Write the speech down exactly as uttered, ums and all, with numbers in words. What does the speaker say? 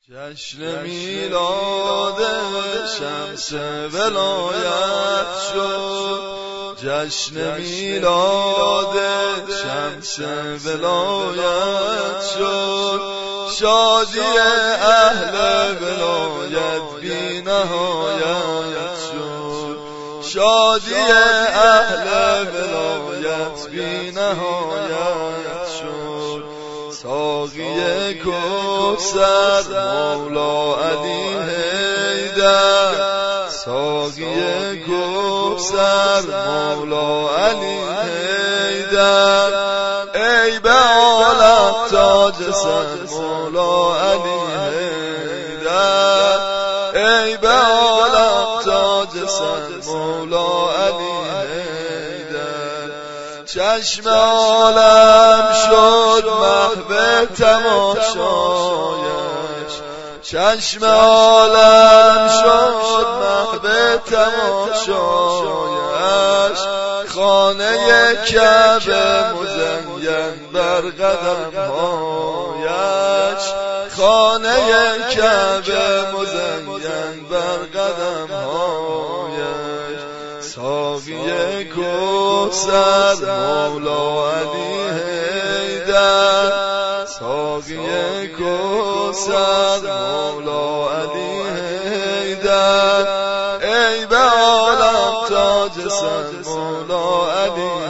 جشن میلاد شمس ولایت شد، جشن میلاد شمس ولایت شد، شادی اهل ولایت بی نهایت شد، شادی اهل ولایت بی نهایت شد. ساقی کوثر مولا علی حیدر، ساقی کوثر مولا علی حیدر، ای به عالم تاج سر مولا علی حیدر، ای به عالم تاج سر مولا علی حیدر. چشم عالم شد محو تماشایش، چشم عالم شد محو تماشایش، خانه کعبه مزین بر قدم هایش، خانه کعبه مزین بر قدم هایش. ساقی کوثر مولا علی حیدر، ساقی کوثر مولا علی حیدر، ای به عالم تاج سر مولا علی